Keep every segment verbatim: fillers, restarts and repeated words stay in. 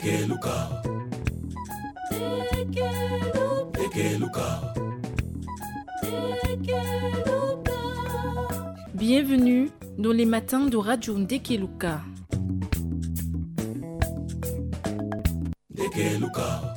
Dekeluka. Dekeluka. Bienvenue dans les matins de Radio Dekeluka. Dekeluka.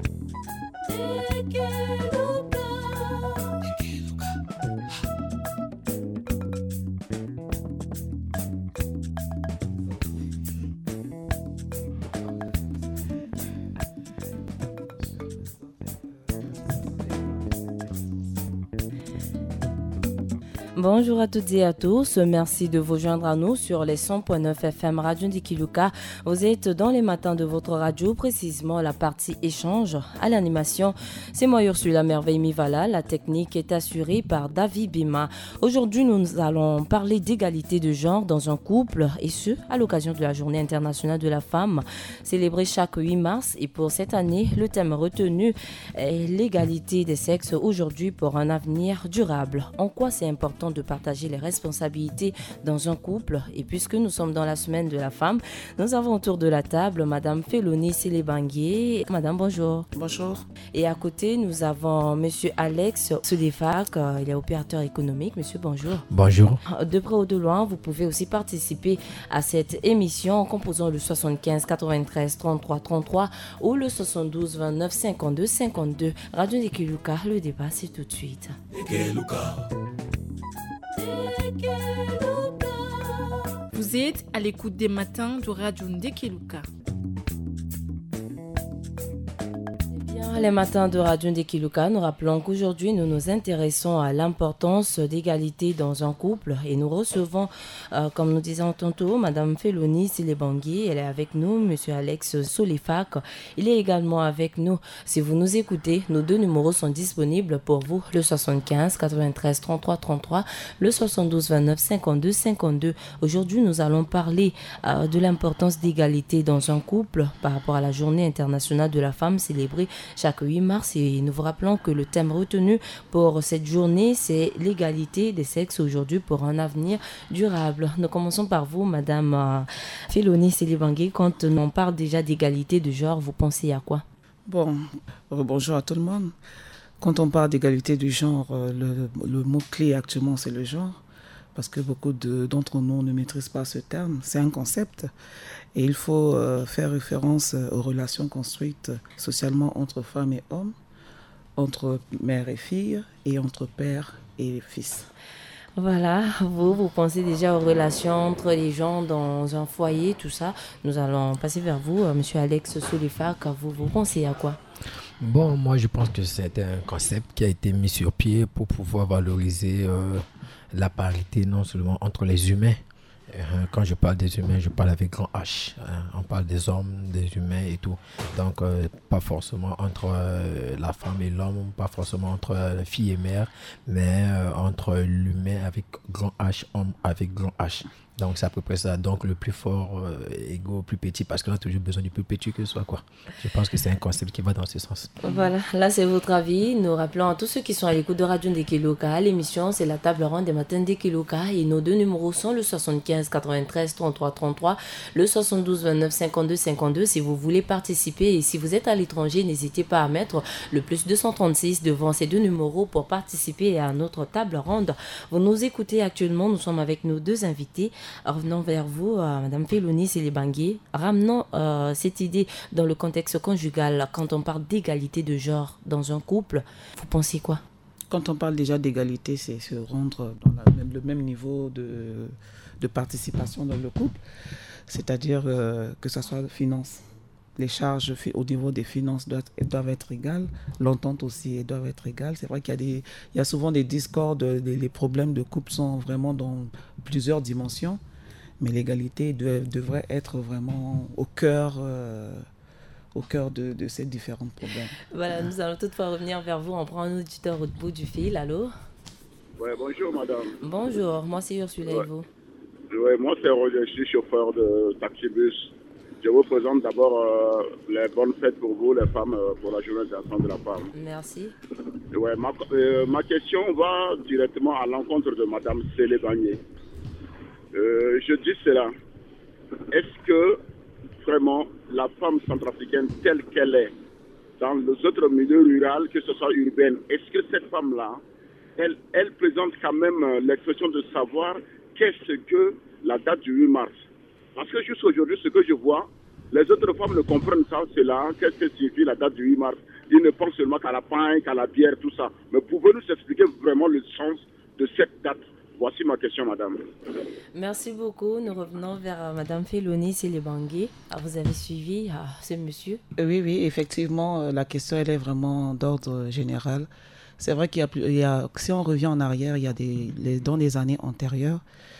Bonjour à toutes et à tous, merci de vous joindre à nous sur les cent point neuf F M Radio Dekeluka. Vous êtes dans les matins de votre radio, précisément la partie échange. À l'animation, c'est moi Ursula Merveille Mivala, la technique est assurée par David Bima. Aujourd'hui, nous allons parler d'égalité de genre dans un couple et ce, à l'occasion de la Journée internationale de la femme, célébrée chaque huit mars. Et pour cette année, le thème retenu est l'égalité des sexes aujourd'hui pour un avenir durable. En quoi c'est important de partager les responsabilités dans un couple. Et puisque nous sommes dans la semaine de la femme, nous avons autour de la table Madame Feloni Sélébangué. Madame, bonjour. Bonjour. Et à côté, nous avons Monsieur Alex Sodefac, il est opérateur économique. Monsieur, bonjour. Bonjour. De près ou de loin, vous pouvez aussi participer à cette émission en composant le soixante-quinze quatre-vingt-treize trente-trois trente-trois ou le soixante-douze vingt-neuf cinquante-deux cinquante-deux. Radio Dekeluka, le débat, c'est tout de suite. Dekeluka. Vous êtes à l'écoute des matins de Radio Dekeluka. Les matins de Radio Dekeluka, nous rappelons qu'aujourd'hui nous nous intéressons à l'importance d'égalité dans un couple et nous recevons, euh, comme nous disions tantôt, Madame Feloni Sélébangué, elle est avec nous, Monsieur Alex Sodefac, il est également avec nous. Si vous nous écoutez, nos deux numéros sont disponibles pour vous, le soixante-quinze quatre-vingt-treize trente-trois trente-trois, le soixante-douze vingt-neuf cinquante-deux cinquante-deux. Aujourd'hui, nous allons parler euh, de l'importance d'égalité dans un couple par rapport à la Journée internationale de la femme célébrée chaque huit mars et nous vous rappelons que le thème retenu pour cette journée c'est l'égalité des sexes aujourd'hui pour un avenir durable. Nous commençons par vous, Madame euh, Feloni Sélébangué. Quand on parle déjà d'égalité de genre, vous pensez à quoi? Bon, bonjour à tout le monde. Quand on parle d'égalité du genre, le, le mot-clé actuellement c'est le genre, parce que beaucoup de, d'entre nous ne maîtrisent pas ce terme. C'est un concept et il faut euh, faire référence aux relations construites socialement entre femmes et hommes, entre mère et fille et entre père et fils. Voilà, vous, vous pensez déjà aux relations entre les gens dans un foyer, tout ça. Nous allons passer vers vous, euh, Monsieur Alex Sodefac. Vous, vous pensez à quoi? Bon, moi je pense que c'est un concept qui a été mis sur pied pour pouvoir valoriser euh, la parité non seulement entre les humains. Euh, quand je parle des humains, je parle avec grand H. Hein. On parle des hommes, des humains et tout. Donc, euh, pas forcément entre euh, la femme et l'homme, pas forcément entre euh, fille et mère, mais euh, entre l'humain avec grand H, homme avec grand H. Donc, c'est à peu près ça. Donc, le plus fort euh, égaux au plus petit, parce qu'on a toujours besoin du plus petit que soi, quoi. Je pense que c'est un concept qui va dans ce sens. Voilà, là, c'est votre avis. Nous rappelons à tous ceux qui sont à l'écoute de Radio Dekeluka. L'émission, c'est la table ronde des matins Dekeluka. Et nos deux numéros sont le soixante-quinze quatre-vingt-treize trente-trois trente-trois, le soixante-douze vingt-neuf cinquante-deux cinquante-deux. Si vous voulez participer et si vous êtes à l'étranger, n'hésitez pas à mettre le plus deux cent trente-six devant ces deux numéros pour participer à notre table ronde. Vous nous écoutez actuellement. Nous sommes avec nos deux invités. Revenons vers vous, euh, Madame Feloni Sélébangué. Ramenons euh, cette idée dans le contexte conjugal. Quand on parle d'égalité de genre dans un couple, vous pensez quoi? Quand on parle déjà d'égalité, c'est se rendre dans la même, le même niveau de, de participation dans le couple, c'est-à-dire euh, que ce soit la finance. Les charges au niveau des finances doivent, doivent être égales, l'entente aussi doit être égale. C'est vrai qu'il y a, des, il y a souvent des discordes, des, les problèmes de couple sont vraiment dans plusieurs dimensions, mais l'égalité de, devrait être vraiment au cœur, euh, au cœur de, de ces différents problèmes. Voilà, nous allons toutefois revenir vers vous. On prend un auditeur au bout du fil. Allô? Oui, bonjour madame. Bonjour, moi c'est Ursula et vous? Oui, moi c'est Roger, je suis chauffeur de taxi-bus. Je vous présente d'abord euh, les bonnes fêtes pour vous, les femmes, euh, pour la journée internationale de la femme. Merci. Ouais, ma, euh, ma question va directement à l'encontre de Madame Sélébangué. Euh, je dis cela. Est-ce que vraiment la femme centrafricaine telle qu'elle est dans les autres milieux ruraux, que ce soit urbaine, est-ce que cette femme-là, elle, elle présente quand même l'expression de savoir qu'est-ce que la date du huit mars? Parce que jusqu'à aujourd'hui, ce que je vois, les autres femmes ne comprennent ça, c'est là, qu'est-ce que signifie la date du huit mars. Ils ne pensent seulement qu'à la paille, qu'à la bière, tout ça. Mais pouvez-vous nous expliquer vraiment le sens de cette date? Voici ma question, madame. Merci beaucoup. Nous revenons vers euh, madame Feloni Silibangui. Ah, vous avez suivi ah, ce monsieur? Oui, oui, effectivement, euh, la question, elle est vraiment d'ordre général. C'est vrai qu'il y a, plus, il y a, si on revient en arrière, il y a des, les, dans les années antérieures,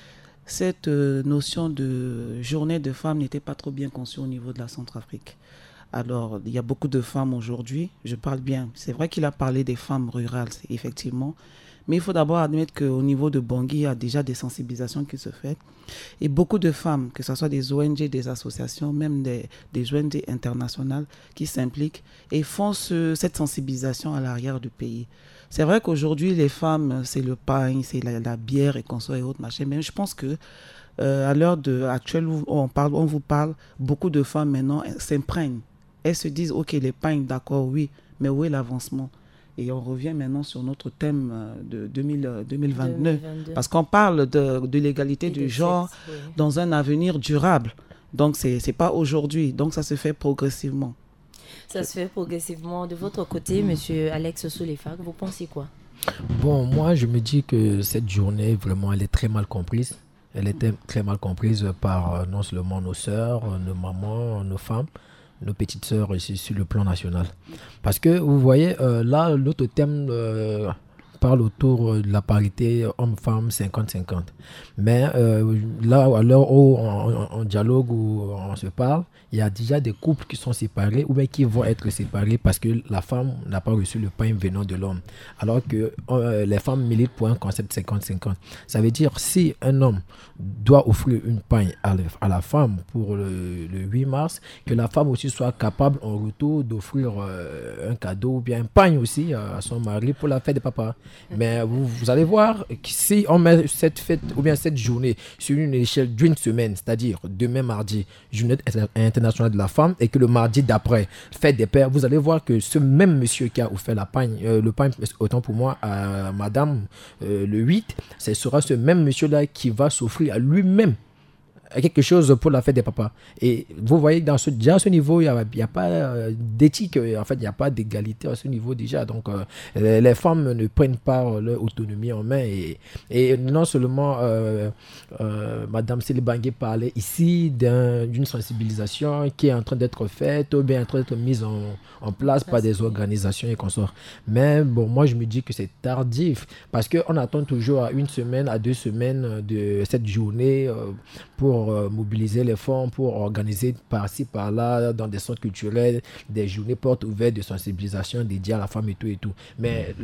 cette euh, notion de journée de femmes n'était pas trop bien conçue au niveau de la Centrafrique. Alors, il y a beaucoup de femmes aujourd'hui, je parle bien, c'est vrai qu'il a parlé des femmes rurales, effectivement, mais il faut d'abord admettre qu'au niveau de Bangui, il y a déjà des sensibilisations qui se font. Et beaucoup de femmes, que ce soit des O N G, des associations, même des, des O N G internationales qui s'impliquent et font ce, cette sensibilisation à l'arrière du pays. C'est vrai qu'aujourd'hui, les femmes, c'est le pain, c'est la, la bière et consorts et autres machins. Mais je pense que euh, à l'heure de, actuelle où on, parle, on vous parle, beaucoup de femmes maintenant s'imprègnent. Elles se disent, ok, les pains, d'accord, oui, mais où est l'avancement? Et on revient maintenant sur notre thème de deux mille vingt-deux, deux mille vingt-deux. Parce qu'on parle de, de l'égalité du genre sexes, oui. Dans un avenir durable. Donc, ce n'est pas aujourd'hui. Donc, ça se fait progressivement. Ça se fait progressivement. De votre côté, mmh. monsieur Alex Soulefag, vous pensez quoi? Bon, moi, je me dis que cette journée, vraiment, elle est très mal comprise. Elle était très mal comprise par non seulement nos sœurs, nos mamans, nos femmes, nos petites sœurs ici sur le plan national. Parce que vous voyez, euh, là, l'autre thème euh, parle autour de la parité homme-femme cinquante cinquante. Mais euh, là, à l'heure où on, on, on dialogue ou on se parle, il y a déjà des couples qui sont séparés ou bien qui vont être séparés parce que la femme n'a pas reçu le pain venant de l'homme. Alors que euh, les femmes militent pour un concept cinquante cinquante. Ça veut dire si un homme doit offrir une pain à, le, à la femme pour le, le huit mars, que la femme aussi soit capable en retour d'offrir euh, un cadeau ou bien un pain aussi à, à son mari pour la fête des papas. Mais vous, vous allez voir que si on met cette fête ou bien cette journée sur une échelle d'une semaine, c'est-à-dire demain mardi, journée internationale de la femme, et que le mardi d'après, fête des pères, vous allez voir que ce même monsieur qui a offert la pain, euh, le pain, autant pour moi, à madame euh, le huit, ce sera ce même monsieur-là qui va s'offrir à lui-même quelque chose pour la fête des papas. Et vous voyez, dans ce, déjà à ce niveau, il n'y a, a pas euh, d'éthique, en fait, il n'y a pas d'égalité à ce niveau déjà. Donc, euh, les, les femmes ne prennent pas leur autonomie en main. Et, et non seulement, euh, euh, Madame Silibangui parlait ici d'un, d'une sensibilisation qui est en train d'être faite ou bien en train d'être mise en, en place par des organisations et consorts. Mais bon, moi, je me dis que c'est tardif parce qu'on attend toujours à une semaine, à deux semaines de cette journée euh, pour mobiliser les fonds, pour organiser par-ci, par-là, dans des centres culturels, des journées portes ouvertes de sensibilisation dédiées à la femme et tout et tout. Mais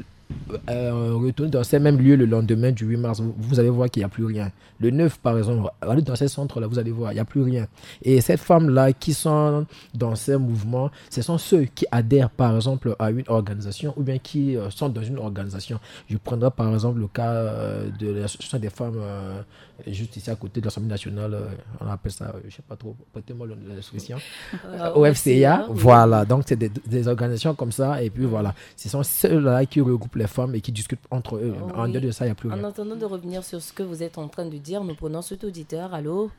euh, retourne dans ces mêmes lieux le lendemain du huit mars, vous, vous allez voir qu'il n'y a plus rien. Le neuf, par exemple, allez dans ces centres-là, vous allez voir, il n'y a plus rien. Et ces femmes-là qui sont dans ces mouvements, ce sont ceux qui adhèrent, par exemple, à une organisation ou bien qui euh, sont dans une organisation. Je prendrai, par exemple, le cas euh, de l'association des femmes euh, juste ici à côté de l'Assemblée nationale, euh, on appelle ça, je ne sais pas trop, prêtez-moi l'association, euh, O F C A, oui. Voilà, donc c'est des, des organisations comme ça, et puis voilà, ce sont ceux-là qui regroupent les femmes et qui discutent entre eux. Oui. En dehors de ça, il n'y a plus rien. En attendant de revenir sur ce que vous êtes en train de dire, nous prenons cet auditeur. Allô?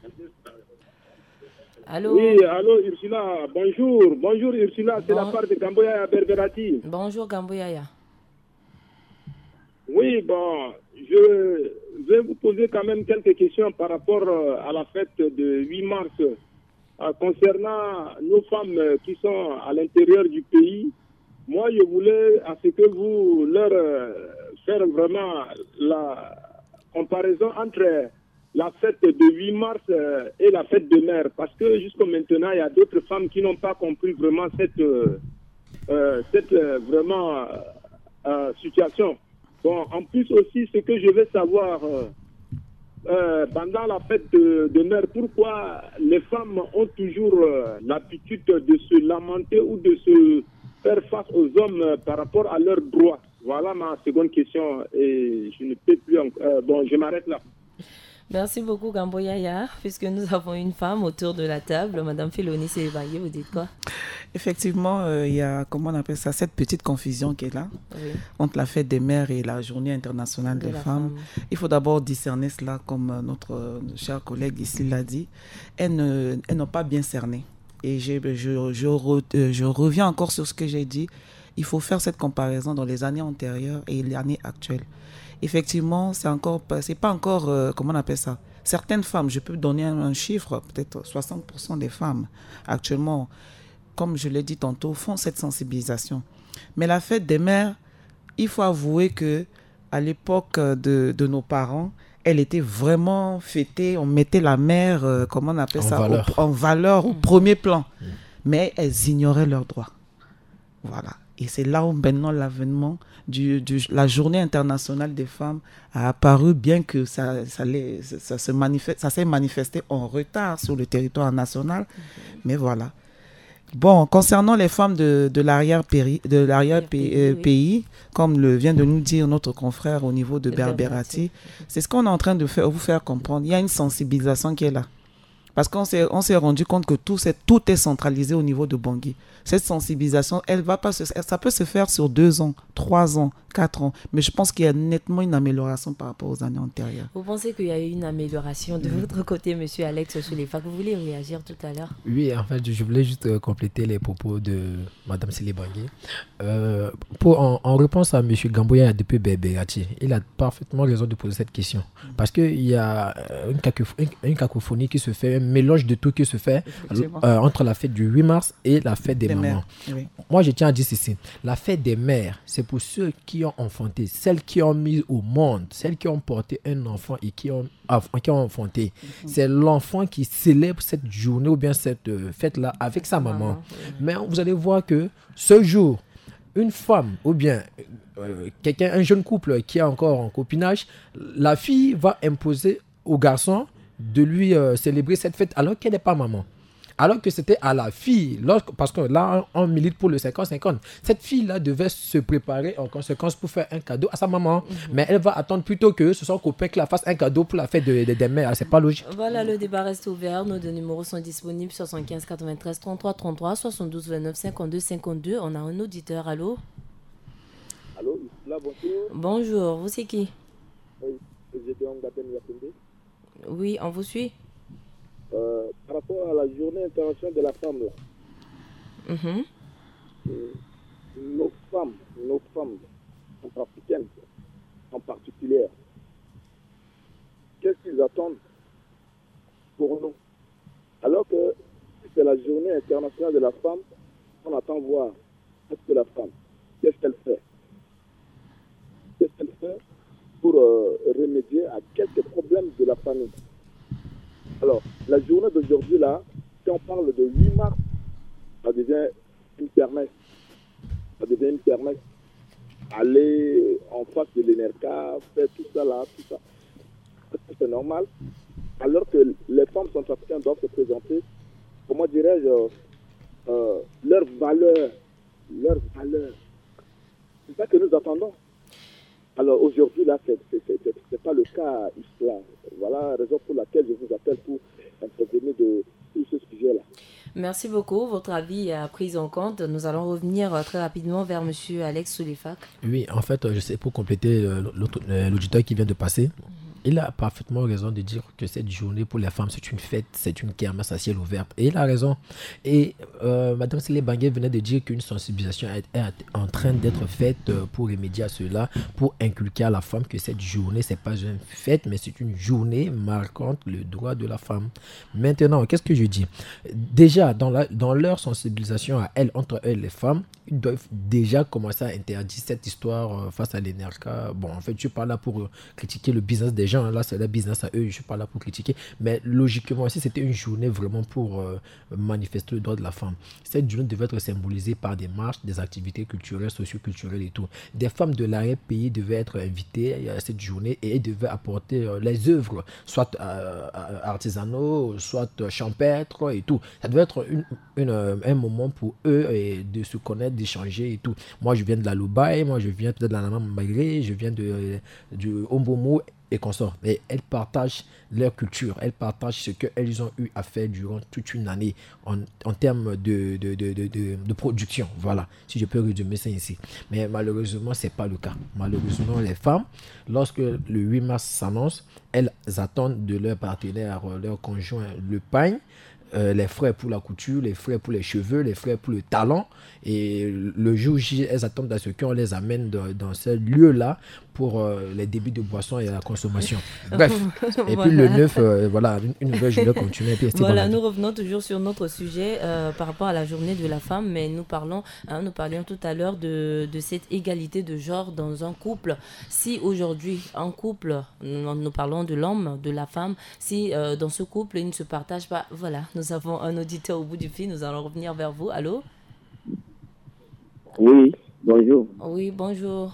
Allô? Oui, allô Ursula, bonjour. Bonjour Ursula, c'est bon. La part de Gamboyaya Berberati. Bonjour Gamboyaya. Oui, bon, je vais vous poser quand même quelques questions par rapport à la fête de huit mars. Euh, concernant nos femmes qui sont à l'intérieur du pays, moi je voulais à ce que vous leur euh, faire vraiment la comparaison entre la fête de huit mars euh, et la fête de mer, parce que jusqu'à maintenant il y a d'autres femmes qui n'ont pas compris vraiment cette, euh, euh, cette euh, vraiment euh, situation. Bon, en plus aussi, ce que je veux savoir, euh, euh, pendant la fête de, de mer, pourquoi les femmes ont toujours euh, l'habitude de se lamenter ou de se faire face aux hommes euh, par rapport à leurs droits? Voilà ma seconde question et je ne peux plus... En... Euh, bon, je m'arrête là. Merci beaucoup, Gambo Yaya, puisque nous avons une femme autour de la table. Madame Félonie Sébaye, vous dites quoi? Effectivement, euh, il y a, comment on appelle ça, cette petite confusion qui est là, oui, entre la fête des mères et la journée internationale de des femmes. Femme. Il faut d'abord discerner cela, comme notre, notre cher collègue ici l'a dit. Elles, ne, elles n'ont pas bien cerné. Et je, je, je, re, je reviens encore sur ce que j'ai dit. Il faut faire cette comparaison dans les années antérieures et l'année actuelle. Effectivement, c'est encore, c'est pas encore, euh, comment on appelle ça, certaines femmes, je peux donner un, un chiffre, peut-être soixante pour cent des femmes actuellement, comme je l'ai dit tantôt, font cette sensibilisation. Mais la fête des mères, il faut avouer que à l'époque de, de nos parents, elle était vraiment fêtée, on mettait la mère, euh, comment on appelle en ça, valeur. Au, en valeur, mmh. au premier plan. Mmh. Mais elles ignoraient leurs droits. Voilà. Et c'est là où maintenant l'avènement de la journée internationale des femmes a apparu, bien que ça, ça, les, ça, se manifeste, ça s'est manifesté en retard sur le territoire national. Okay. Mais voilà. Bon, concernant les femmes de, de l'arrière-pays, de l'arrière-pays, oui. comme le vient de nous dire notre confrère au niveau de Berbérati, c'est ce qu'on est en train de faire, vous faire comprendre. Il y a une sensibilisation qui est là. Parce qu'on s'est, on s'est rendu compte que tout, c'est, tout est centralisé au niveau de Bangui. Cette sensibilisation, elle va pas se, ça peut se faire sur deux ans, trois ans, quatre ans. Mais je pense qu'il y a nettement une amélioration par rapport aux années antérieures. Vous pensez qu'il y a eu une amélioration de mmh. votre côté, monsieur Alex Souleyfak? Vous voulez réagir tout à l'heure? Oui, en fait, je voulais juste euh, compléter les propos de Mme Sélébangui. Euh, pour, en, en réponse à monsieur Gamboya depuis Berbérati, il a parfaitement raison de poser cette question. Mmh. Parce qu'il y a une, cacophonie, une cacophonie qui se fait, un mélange de tout qui se fait euh, entre la fête du huit mars et la fête des, des mamans. Oui. Moi, je tiens à dire ceci. La fête des mères, c'est pour ceux qui ont enfanté, celles qui ont mis au monde, celles qui ont porté un enfant et qui ont, qui ont enfanté. Mm-hmm. C'est l'enfant qui célèbre cette journée ou bien cette euh, fête-là avec sa maman. maman oui. Mais vous allez voir que ce jour, une femme ou bien euh, quelqu'un, un jeune couple qui est encore en copinage, la fille va imposer au garçon de lui euh, célébrer cette fête alors qu'elle n'est pas maman. Alors que c'était à la fille, lorsque, parce que là, on milite pour le cinquante cinquante. Cette fille-là devait se préparer en conséquence pour faire un cadeau à sa maman. Mm-hmm. Mais elle va attendre plutôt que ce soit son copain qui la fasse un cadeau pour la fête de, de, des mères. C'est pas logique. Voilà, le débat reste ouvert. Nos deux numéros sont disponibles: soixante-quinze quatre-vingt-treize trente-trois trente-trois, soixante-douze vingt-neuf cinquante-deux cinquante-deux. On a un auditeur. Allô? Allô, là, bonjour. Bonjour, vous c'est qui? Oui, j'étais en Gaten Yakoundé. Oui, on vous suit. Euh, par rapport à la journée internationale de la femme, là, mm-hmm. euh, nos femmes, nos femmes africaines en particulier, qu'est-ce qu'ils attendent pour nous? Alors que c'est la journée internationale de la femme, on attend voir qu'est-ce que la femme, qu'est-ce qu'elle fait, qu'est-ce qu'elle fait pour euh, remédier à quelques problèmes de la famille. Alors, la journée d'aujourd'hui, là, si on parle de huit mars, ça devient une kermesse. Ça devient une kermesse. Aller en face de l'E N E R C A, faire tout ça là, tout ça. C'est normal. Alors que les femmes centrafricaines doivent se présenter, comment dirais-je, euh, leur valeur. Leur valeur. C'est ça que nous attendons. Alors aujourd'hui, là, ce n'est pas le cas ici. Voilà la raison pour laquelle je vous appelle pour intervenir de tout ce sujet-là. Merci beaucoup. Votre avis est pris en compte. Nous allons revenir très rapidement vers M. Alex Souleyfak. Oui, en fait, je sais, pour compléter l'auditeur qui vient de passer, il a parfaitement raison de dire que cette journée pour les femmes, c'est une fête, c'est une kermesse à ciel ouvert. Et il a raison. Et euh, Mme Sélébangui venait de dire qu'une sensibilisation est, est en train d'être faite pour remédier à cela, pour inculquer à la femme que cette journée, ce n'est pas une fête, mais c'est une journée marquant le droit de la femme. Maintenant, qu'est-ce que je dis? Déjà, dans, la, dans leur sensibilisation à elles, entre elles, les femmes, ils doivent déjà commencer à interdire cette histoire face à l'E N E R C A. Bon, en fait, je suis pas là pour critiquer le business des gens. Là, c'est le business à eux. Je suis pas là pour critiquer. Mais logiquement, si c'était une journée vraiment pour euh, manifester le droit de la femme, cette journée devait être symbolisée par des marches, des activités culturelles, socio-culturelles et tout. Des femmes de l'arrière-pays devaient être invitées à cette journée et elles devaient apporter euh, les œuvres, soit euh, artisanaux, soit champêtres et tout. Ça devait être une, une, un moment pour eux et de se connaître, d'échanger et tout. Moi, je viens de la Loubaï, moi, je viens peut-être de la Namambagré, je viens de, de Ombomo. et consorts. Et elles partagent leur culture, elles partagent ce qu'elles ont eu à faire durant toute une année en, en termes de, de, de, de, de, de production. Voilà, si je peux résumer ça ici. Mais malheureusement, ce n'est pas le cas. Malheureusement, les femmes, lorsque le huit mars s'annonce, elles attendent de leur partenaire, leur conjoint, le pain, euh, les frais pour la couture, les frais pour les cheveux, les frais pour le talent. Et le jour J, elles attendent à ce qu'on les amène dans, dans ce lieu-là pour euh, les débits de boissons et la consommation. Bref. Et Voilà. puis le neuf, euh, voilà, une, une nouvelle journée continue. Et puis Voilà, nous revenons toujours sur notre sujet euh, par rapport à la journée de la femme, mais nous parlons, hein, nous parlions tout à l'heure de, de cette égalité de genre dans un couple. Si aujourd'hui, en couple, nous, nous parlons de l'homme, de la femme, si euh, dans ce couple, ils ne se partagent pas, voilà, nous avons un auditeur au bout du fil, nous allons revenir vers vous. Allô? Oui, bonjour. Oui, bonjour.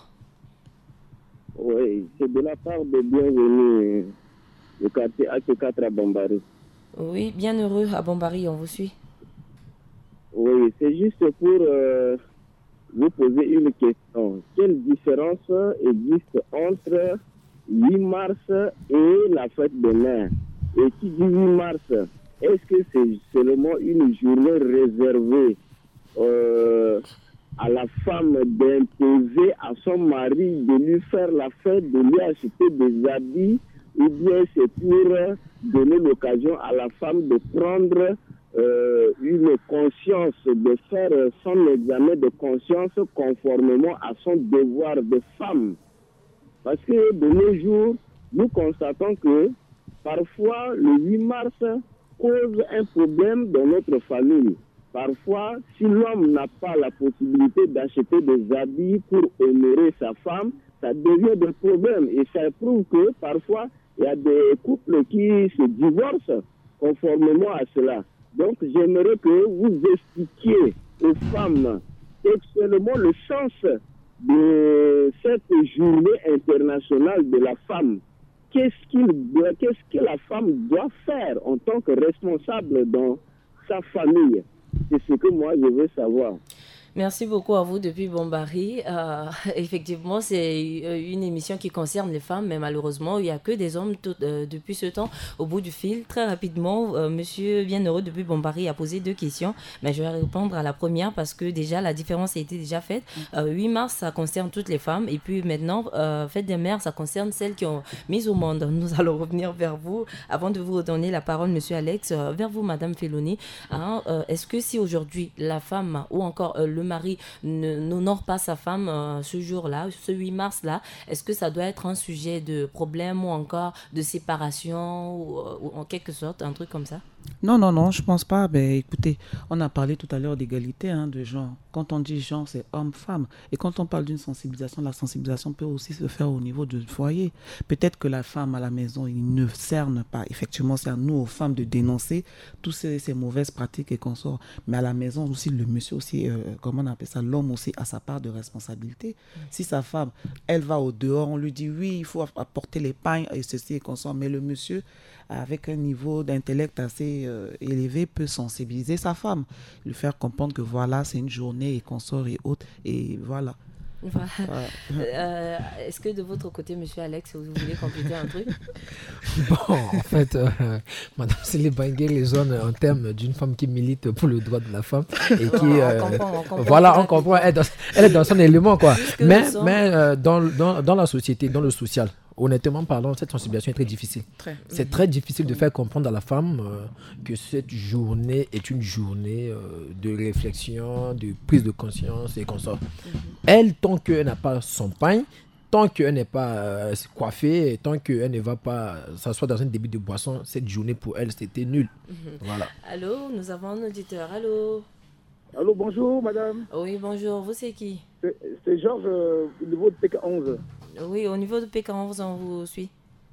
Oui, c'est de la part de Bienvenue, le quartier A T quatre à Bambari. Oui, bien heureux à Bombari, on vous suit. Oui, c'est juste pour euh, vous poser une question. Quelle différence existe entre huit mars et la fête des mères? Et qui dit huit mars, est-ce que c'est seulement une journée réservée euh, à la femme d'imposer à son mari de lui faire la fête, de lui acheter des habits, ou bien c'est pour donner l'occasion à la femme de prendre euh, une conscience, de faire son examen de conscience conformément à son devoir de femme? Parce que de nos jours, nous constatons que parfois le huit mars cause un problème dans notre famille. Parfois, si l'homme n'a pas la possibilité d'acheter des habits pour honorer sa femme, ça devient des problèmes. Et ça prouve que parfois, il y a des couples qui se divorcent conformément à cela. Donc, j'aimerais que vous expliquiez aux femmes seulement le sens de cette journée internationale de la femme. Qu'est-ce qu'il doit, qu'est-ce que la femme doit faire en tant que responsable dans sa famille? C'est ce que moi, je veux savoir. Merci beaucoup à vous depuis Bombari. Euh, effectivement, c'est une émission qui concerne les femmes, mais malheureusement, il n'y a que des hommes tout, euh, depuis ce temps au bout du fil. Très rapidement, euh, Monsieur Bienheureux depuis Bombari a posé deux questions, mais je vais répondre à la première parce que déjà, la différence a été déjà faite. Euh, huit mars, ça concerne toutes les femmes, et puis maintenant, euh, Fête des mères, ça concerne celles qui ont mis au monde. Nous allons revenir vers vous. Avant de vous redonner la parole, Monsieur Alex, euh, vers vous, Madame Feloni. Hein, euh, est-ce que si aujourd'hui, la femme ou encore euh, le mari n'honore pas sa femme euh, ce jour-là, ce huit mars-là, est-ce que ça doit être un sujet de problème ou encore de séparation ou, ou en quelque sorte, un truc comme ça? Non, non, non, je pense pas. Ben, écoutez, on a parlé tout à l'heure d'égalité, hein, de genre. Quand on dit genre, c'est homme-femme. Et quand on parle d'une sensibilisation, la sensibilisation peut aussi se faire au niveau du foyer. Peut-être que la femme à la maison, il ne cerne pas. Effectivement, c'est à nous, aux femmes, de dénoncer toutes ces, ces mauvaises pratiques et consorts. Mais à la maison aussi, le monsieur aussi, euh, comment on appelle ça, l'homme aussi a sa part de responsabilité. Mmh. Si sa femme, elle va au dehors, on lui dit oui, il faut apporter les pains et ceci et consorts. Mais le monsieur, avec un niveau d'intellect assez euh, élevé, peut sensibiliser sa femme, lui faire comprendre que voilà, c'est une journée et consorts et autres, et voilà. Voilà. Ouais. Euh, est-ce que de votre côté, Monsieur Alex, vous voulez compléter un truc? Bon, en fait, euh, Madame Célie Bangé raisonne en termes d'une femme qui milite pour le droit de la femme et qui, euh, on comprend, on comprend voilà, on comprend, elle est, dans, elle est dans son élément, quoi. Mais, sommes... mais euh, dans, dans, dans la société, dans le social, honnêtement parlant, cette sensibilisation est très difficile. Très. C'est mmh. très difficile de faire comprendre à la femme euh, que cette journée est une journée euh, de réflexion, de prise de conscience et qu'on sort. Mmh. Elle, tant qu'elle n'a pas son pain, tant qu'elle n'est pas euh, coiffée, et tant qu'elle ne va pas s'asseoir dans un débit de boisson, cette journée pour elle, c'était nul. Mmh. Voilà. Allô, nous avons un auditeur. Allô. Allô, bonjour, madame. Oui, bonjour. Vous, c'est qui? C'est, c'est Georges, euh, au niveau de P K onze. Oui, au niveau de P K onze, on vous suit.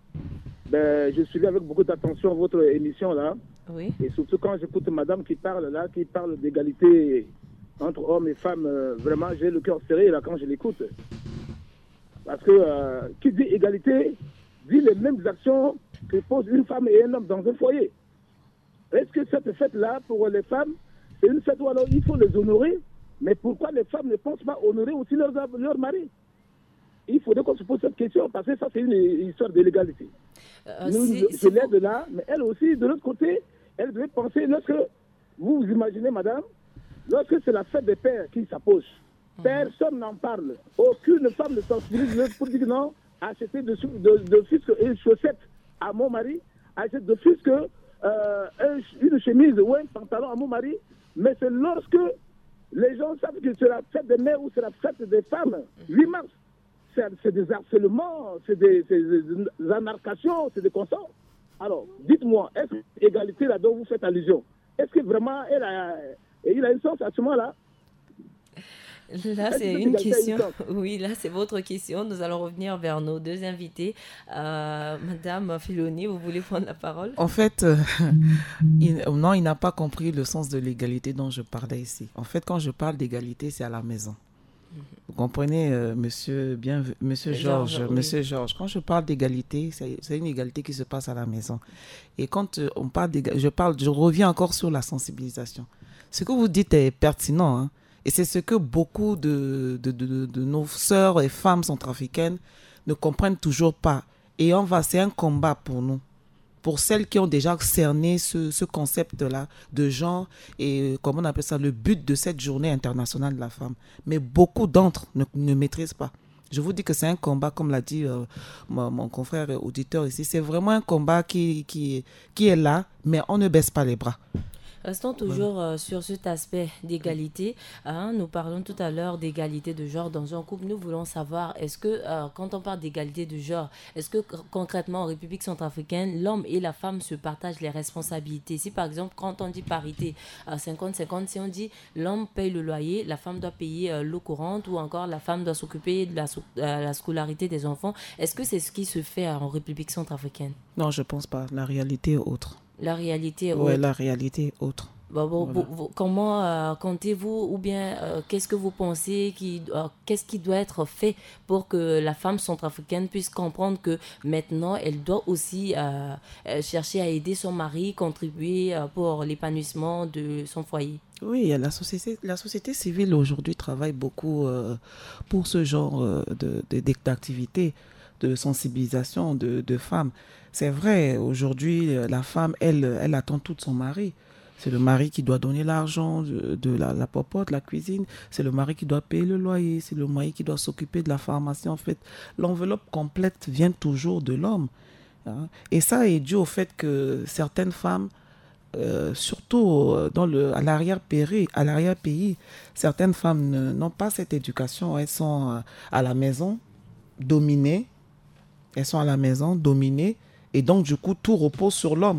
Ben, je suivais avec beaucoup d'attention votre émission là. Oui. Et surtout quand j'écoute madame qui parle là, qui parle d'égalité entre hommes et femmes, euh, vraiment j'ai le cœur serré là quand je l'écoute. Parce que euh, qui dit égalité dit les mêmes actions que pose une femme et un homme dans un foyer. Est-ce que cette fête-là, pour les femmes, c'est une fête où alors il faut les honorer? Mais pourquoi les femmes ne pensent pas honorer aussi leurs leur maris? il faudrait qu'on se pose cette question, parce que ça, c'est une histoire de l'égalité. Euh, Nous, si- je si l'aide vous- là, mais elle aussi, de l'autre côté, elle devait penser, lorsque vous vous imaginez, madame, lorsque c'est la fête des pères qui s'approche, personne n'en parle. Aucune femme ne sensibilise pour dire non, acheter de, de, de fusque une chaussette à mon mari, acheter de fusque euh, un- une chemise ou un pantalon à mon mari, mais c'est lorsque les gens savent que c'est la fête des mères ou c'est la fête des femmes, huit mars. C'est c'est des harcèlements, c'est des, c'est des anarcations, c'est des consorts. Alors, dites-moi, est-ce que l'égalité là dont vous faites allusion, est-ce que vraiment elle a, il a une sens à ce moment-là? Là, Est-ce c'est que une l'égalité a question. une sens? Oui, là, c'est votre question. Nous allons revenir vers nos deux invités. Euh, Madame Filoni, vous voulez prendre la parole? En fait, euh, il- non, il n'a pas compris le sens de l'égalité dont je parlais ici. En fait, quand je parle d'égalité, c'est à la maison. Vous comprenez, euh, monsieur, bien, monsieur Georges, Georges, oui. monsieur Georges, quand je parle d'égalité, c'est c'est une égalité qui se passe à la maison. Et quand euh, on parle d'égalité, je parle, je reviens encore sur la sensibilisation. Ce que vous dites est pertinent, hein, et c'est ce que beaucoup de, de, de, de, de nos sœurs et femmes centrafricaines ne comprennent toujours pas. Et on va, c'est un combat pour nous. Pour celles qui ont déjà cerné ce, ce concept-là de genre et, comment on appelle ça, le but de cette journée internationale de la femme. Mais beaucoup d'entre ne, ne maîtrisent pas. Je vous dis que c'est un combat, comme l'a dit euh, mon, mon confrère auditeur ici, c'est vraiment un combat qui, qui, qui est là, mais on ne baisse pas les bras. Restons toujours euh, sur cet aspect d'égalité. Hein. Nous parlons tout à l'heure d'égalité de genre dans un couple. Nous voulons savoir, est-ce que euh, quand on parle d'égalité de genre, est-ce que c- concrètement en République centrafricaine, l'homme et la femme se partagent les responsabilités? Si par exemple, quand on dit parité à cinquante cinquante, si on dit l'homme paye le loyer, la femme doit payer euh, l'eau courante ou encore la femme doit s'occuper de la, sou- euh, la scolarité des enfants, est-ce que c'est ce qui se fait en République centrafricaine? Non, je pense pas. La réalité est autre. La réalité est Oui, autre. la réalité est autre. Bon, bon, Voilà. vous- vous- comment euh, comptez-vous ou bien euh, qu'est-ce que vous pensez qui, euh, qu'est-ce qui doit être fait pour que la femme centrafricaine puisse comprendre que maintenant elle doit aussi euh, euh, chercher à aider son mari, contribuer euh, pour l'épanouissement de son foyer? Oui, il y a la société, la société civile aujourd'hui travaille beaucoup euh, pour ce genre euh, de, de, d'activités, de sensibilisation de, de femmes. C'est vrai, aujourd'hui, euh, la femme, elle, elle attend tout de son mari. C'est le mari qui doit donner l'argent de, de la, la popote, la cuisine. C'est le mari qui doit payer le loyer. C'est le mari qui doit s'occuper de la pharmacie. En fait, l'enveloppe complète vient toujours de l'homme. Hein. Et ça est dû au fait que certaines femmes, euh, surtout euh, dans le, à l'arrière-pays, à l'arrière-pays, certaines femmes ne- n'ont pas cette éducation. Elles sont euh, à la maison, dominées. Elles sont à la maison, dominées. Et donc, du coup, tout repose sur l'homme.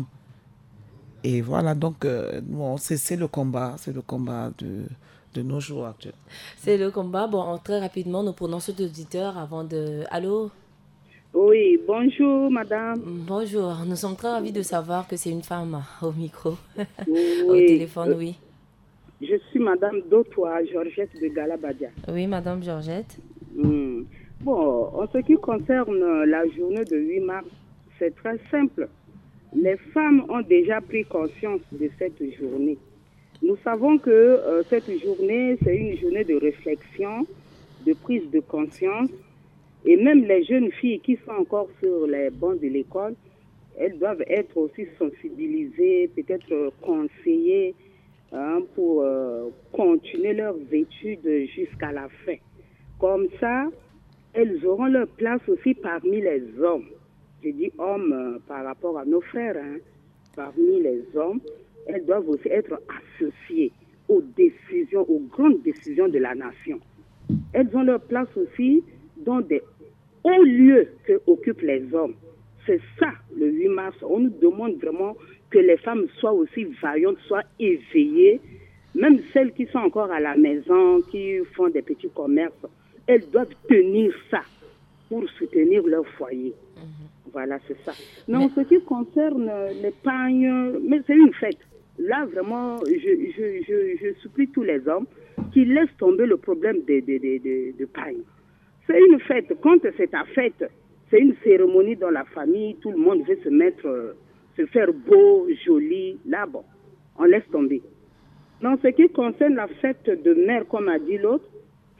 Et voilà, donc, euh, bon, c'est, c'est le combat, c'est le combat de, de nos jours actuels. C'est le combat. Bon, très rapidement, nous prenons cet auditeur avant de... Allô? Oui, bonjour madame. Bonjour, nous sommes très ravis de savoir que c'est une femme au micro, Oui, au téléphone, euh, oui. Je suis madame Dotoa, Georgette de Galabadia. Oui, madame Georgette. Hmm. Bon, en ce qui concerne la journée de huit mars, c'est très simple. Les femmes ont déjà pris conscience de cette journée. Nous savons que euh, cette journée, c'est une journée de réflexion, de prise de conscience. Et même les jeunes filles qui sont encore sur les bancs de l'école, elles doivent être aussi sensibilisées, peut-être euh, conseillées hein, pour euh, continuer leurs études jusqu'à la fin. Comme ça, elles auront leur place aussi parmi les hommes. Je dis hommes euh, par rapport à nos frères. Hein. Parmi les hommes, elles doivent aussi être associées aux décisions, aux grandes décisions de la nation. Elles ont leur place aussi dans des hauts lieux que occupent les hommes. C'est ça, le huit mars. On nous demande vraiment que les femmes soient aussi vaillantes, soient éveillées. Même celles qui sont encore à la maison, qui font des petits commerces, elles doivent tenir ça pour soutenir leur foyer. Mm-hmm. Voilà, c'est ça. Mais, mais en ce qui concerne l'épargne, mais c'est une fête. Là, vraiment, je, je, je, je supplie tous les hommes qui laissent tomber le problème de, de, de, de, de pagne. C'est une fête. Quand c'est ta fête, c'est une cérémonie dans la famille. Tout le monde veut se mettre, euh, se faire beau, joli. Là, bon, on laisse tomber. Dans ce qui concerne la fête de mère, comme a dit l'autre,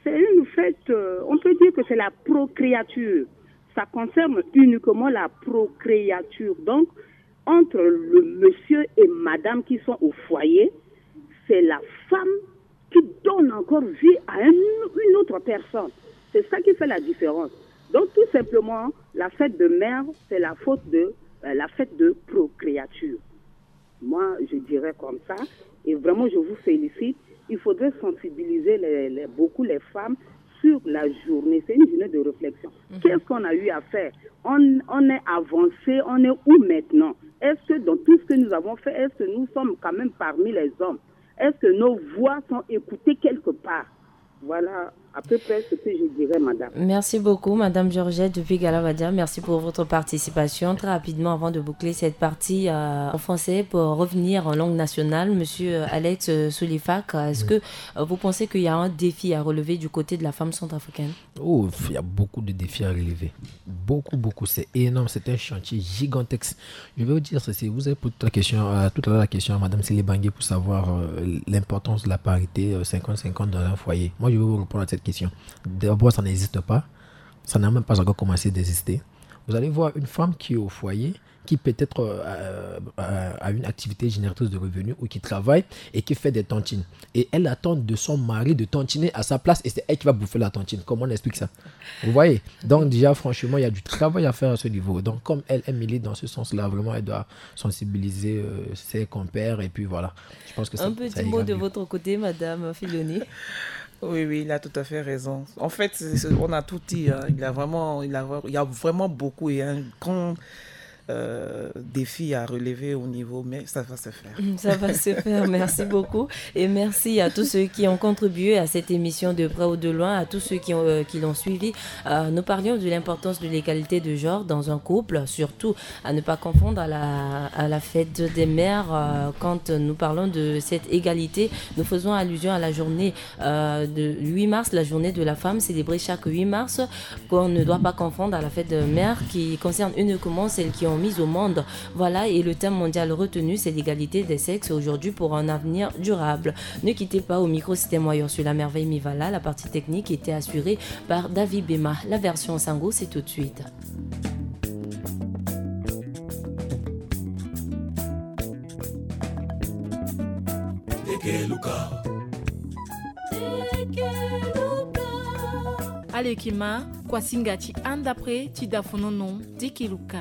c'est une fête, euh, on peut dire que c'est la procréature. Ça concerne uniquement la procréature. Donc, entre le monsieur et madame qui sont au foyer, c'est la femme qui donne encore vie à un, une autre personne. C'est ça qui fait la différence. Donc, tout simplement, la fête de mère, c'est la faute de euh, la fête de procréature. Moi, je dirais comme ça. Et vraiment, je vous félicite. Il faudrait sensibiliser les, les, beaucoup les femmes sur la journée. C'est une journée de réflexion. Mm-hmm. Qu'est-ce qu'on a eu à faire? on, on est avancé, on est où maintenant? Est-ce que dans tout ce que nous avons fait, est-ce que nous sommes quand même parmi les hommes? Est-ce que nos voix sont écoutées quelque part? Voilà à peu près ce que je dirais, madame. Merci beaucoup, madame Georgette depuis Galavadia. Merci pour votre participation. Très rapidement, avant de boucler cette partie euh, en français, pour revenir en langue nationale, monsieur Alex Soulifak, est-ce oui. que euh, vous pensez qu'il y a un défi à relever du côté de la femme centrafricaine? Oh, il y a beaucoup de défis à relever. Beaucoup, beaucoup. C'est énorme. C'est un chantier gigantesque. Je vais vous dire ceci. Vous avez posé toute la question, euh, toute la question à madame Célie Bangué pour savoir euh, l'importance de la parité euh, cinquante cinquante dans un foyer. Moi, je vais vous répondre à cette question. D'abord, ça n'existe pas. Ça n'a même pas encore commencé d'exister. Vous allez voir une femme qui est au foyer, qui peut-être euh, euh, a une activité génératrice de revenus ou qui travaille et qui fait des tontines. Et elle attend de son mari de tontiner à sa place et c'est elle qui va bouffer la tontine. Comment on explique ça? Vous voyez? Donc déjà, franchement, il y a du travail à faire à ce niveau. Donc comme elle, elle milite dans ce sens-là, vraiment, elle doit sensibiliser euh, ses compères et puis voilà. Je pense que ça, Un petit mot de votre côté, madame Filoni. Oui, oui, il a tout à fait raison. En fait, c'est, c'est, on a tout dit. Hein. Il, a vraiment, il, a, il y a vraiment beaucoup. Il y a un grand euh, défi à relever au niveau, mais ça va se faire. Ça va se faire. Merci beaucoup. Et merci à tous ceux qui ont contribué à cette émission de près ou de loin, à tous ceux qui, ont, euh, qui l'ont suivi. Euh, nous parlions de l'importance de l'égalité de genre dans un couple, surtout à ne pas confondre à la, à la fête des mères. Euh, quand nous parlons de cette égalité, nous faisons allusion à la journée euh, de huit mars, la journée de la femme, célébrée chaque huit mars, qu'on ne doit pas confondre à la fête des mères qui concerne uniquement celles qui ont mis au monde. Voilà, et le thème mondial retenu, c'est l'égalité des sexes aujourd'hui pour un avenir durable. Ne quittez pas, au micro, c'était moi, Ursula Merveille Mivala. La partie technique était assurée par David Bema. La version Sango, c'est tout de suite. Alekima, kwa singati andapre tidafononon dikiluka.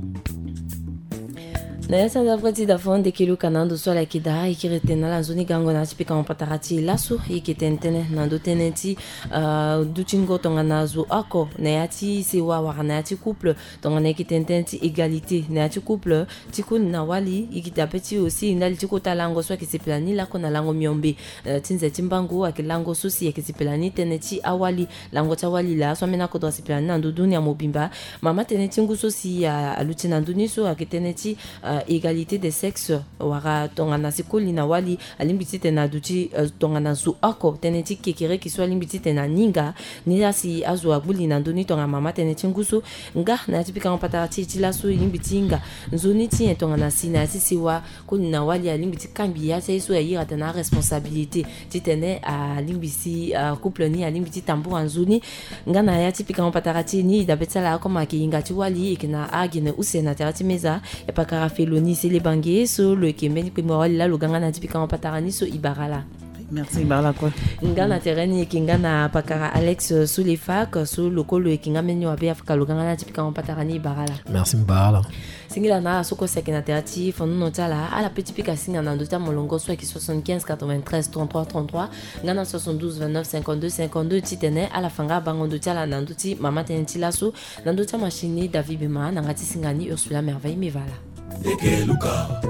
Na yasa ndapre tidafon dikiluka nando swala kida ikiretena la zoni gango na tipika mpatarati lasu ikitentene nando teneti uh, duchingo tonga nazo ako na yati sewa wana yati couple tonga na ikitententi égalité na yati couple tiku na wali ikitapeti aussi ndali tiku talango swa kisipelani lako na lango miombe uh, tinze timbangu akilango susi yakisipelani teneti awali lango tawali la swa mena ko dosipelani nando dunia mobimba mama teneti nguso si uh, aluti nando niso akiteneti uh, égalité des sexes wara tongana sikoli na wali alimbiti tena duti uh, tongana zu ako teneti kekere kiswa limbiti tena ninga ni asi azu agbuli na ndoni tonga mama teneti nguso nga na tipika mpata titi la so limbiti nga nzoni ti tongana sina sisi wa koni na wali alimbiti kambi ya sai so yira tena responsabilité titene a limbisi uh, couple ni alimbiti tambo nzoni nga na ya tipika mpata ti ni dabetala koma kinga ti wali ikina agine usena terati meza e pakara Filoni Célie Bangué so le kemeni pe mo wali la luganga na tipika mpata ni so ibarala. Merci Ibarala quoi. Ngana tereni kinga na pakara Alex Soulifak so lokolo kinga menyo abe afika luganga na tipika mpata ni ibarala. Merci Ibarala. Singila na soko sekena terati fono notala ala petit pika singa na ndota molongo so ki soixante-quinze quatre-vingt-treize trente-trois trente-trois ngana soixante-douze vingt-neuf cinquante-deux cinquante-deux titene ala fanga bango ndota na ndoti mama tenenti laso na ndota machine David Bema na ngati singani Ursula Merveille Mivala. Dekeluka.